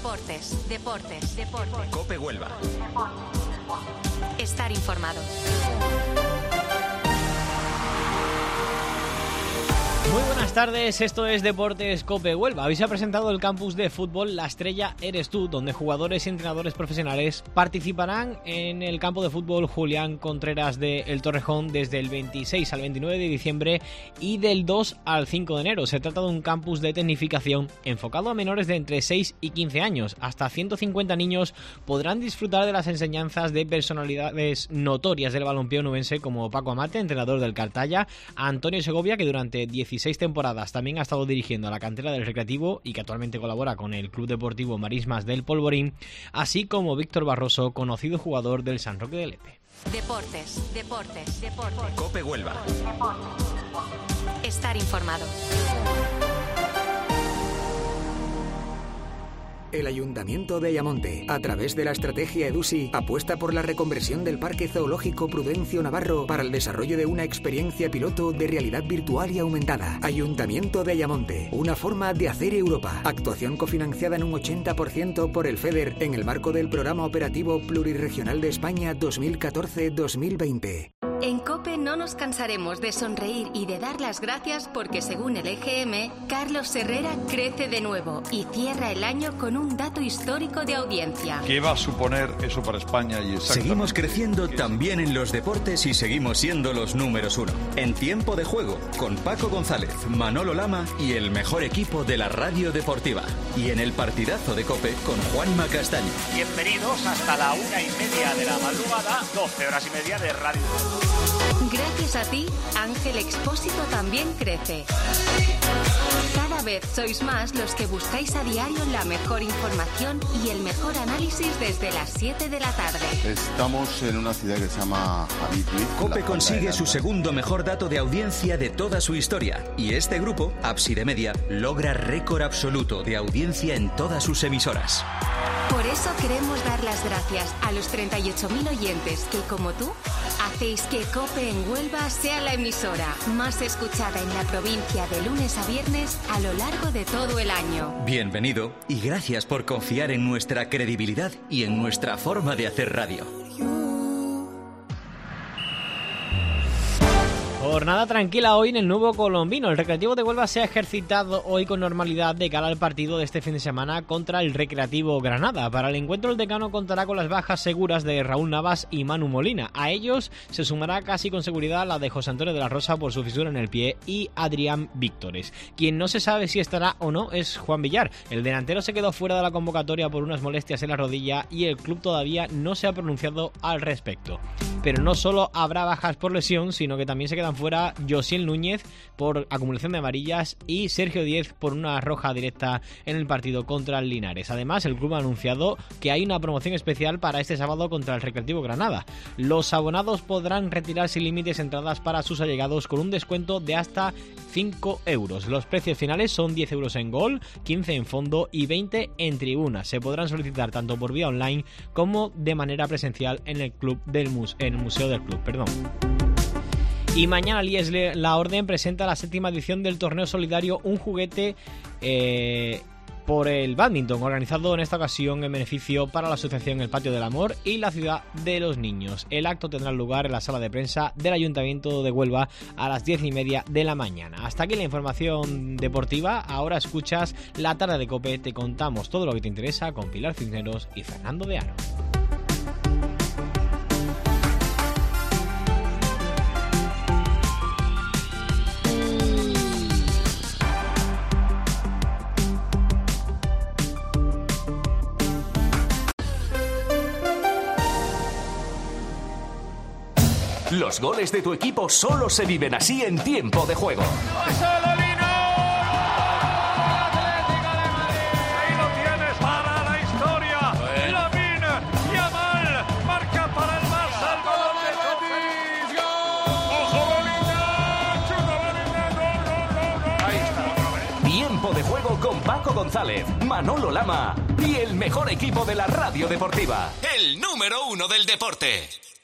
Deportes. COPE Huelva. Estar informado. Muy buenas tardes, esto es Deportes COPE Huelva. Hoy se ha presentado el campus de fútbol La Estrella Eres Tú, donde jugadores y entrenadores profesionales participarán en el campo de fútbol Julián Contreras de El Torrejón desde el 26 al 29 de diciembre y del 2 al 5 de enero. Se trata de un campus de tecnificación enfocado a menores de entre 6 y 15 años. Hasta 150 niños podrán disfrutar de las enseñanzas de personalidades notorias del balompié onubense como Paco Amate, entrenador del Cartaya, a Antonio Segovia, que durante 16 temporadas también ha estado dirigiendo a la cantera del Recreativo y que actualmente colabora con el Club Deportivo Marismas del Polvorín, así como Víctor Barroso, conocido jugador del San Roque de Lepe. Deportes. COPE Huelva. Estar informado. El Ayuntamiento de Ayamonte, a través de la estrategia EDUSI, apuesta por la reconversión del Parque Zoológico Prudencio Navarro para el desarrollo de una experiencia piloto de realidad virtual y aumentada. Ayuntamiento de Ayamonte, una forma de hacer Europa. Actuación cofinanciada en un 80% por el FEDER en el marco del Programa Operativo Plurirregional de España 2014-2020. En COPE no nos cansaremos de sonreír y de dar las gracias porque, según el EGM, Carlos Herrera crece de nuevo y cierra el año con un dato histórico de audiencia. ¿Qué va a suponer eso para España? Seguimos creciendo también en los deportes y seguimos siendo los números uno. En Tiempo de Juego, con Paco González, Manolo Lama y el mejor equipo de la radio deportiva. Y en el partidazo de COPE con Juanma Castaño. Bienvenidos hasta la 1:30 de la madrugada, 12 horas y media de radio. Gracias a ti, Ángel Expósito también crece. Cada vez sois más los que buscáis a diario la mejor información y el mejor análisis desde las 7 de la tarde. Estamos en una ciudad que se llama Abituit. COPE consigue su segundo mejor dato de audiencia de toda su historia. Y este grupo, Ábside Media, logra récord absoluto de audiencia en todas sus emisoras. Por eso queremos dar las gracias a los 38.000 oyentes que, como tú, hacéis que COPE en Huelva sea la emisora más escuchada en la provincia de lunes a viernes a lo largo de todo el año. Bienvenido y gracias por confiar en nuestra credibilidad y en nuestra forma de hacer radio. Jornada tranquila hoy en el Nuevo Colombino. El Recreativo de Huelva se ha ejercitado hoy con normalidad de cara al partido de este fin de semana contra el Recreativo Granada. Para el encuentro el decano contará con las bajas seguras de Raúl Navas y Manu Molina. A ellos se sumará casi con seguridad la de José Antonio de la Rosa por su fisura en el pie y Adrián Víctores. Quien no se sabe si estará o no es Juan Villar. El delantero se quedó fuera de la convocatoria por unas molestias en la rodilla y el club todavía no se ha pronunciado al respecto. Pero no solo habrá bajas por lesión, sino que también se quedan fuera Josiel Núñez por acumulación de amarillas y Sergio Díez por una roja directa en el partido contra el Linares. Además, el club ha anunciado que hay una promoción especial para este sábado contra el Recreativo Granada. Los abonados podrán retirar sin límites entradas para sus allegados con un descuento de hasta 5 euros. Los precios finales son 10 euros en gol, 15 en fondo y 20 en tribuna. Se podrán solicitar tanto por vía online como de manera presencial en el museo del club. Y mañana Lies La Orden presenta la 7ª edición del torneo solidario Un Juguete por el Bádminton, organizado en esta ocasión en beneficio para la asociación El Patio del Amor y la Ciudad de los Niños. El acto tendrá lugar en la sala de prensa del Ayuntamiento de Huelva a las 10:30 de la mañana. Hasta aquí la información deportiva. Ahora escuchas La Tarde de COPE. Te contamos todo lo que te interesa con Pilar Cisneros y Fernando de Aro. Los goles de tu equipo solo se viven así en Tiempo de Juego. Tiempo de Juego con Paco González, Manolo Lama y el mejor equipo de la radio deportiva. El número 1 del deporte.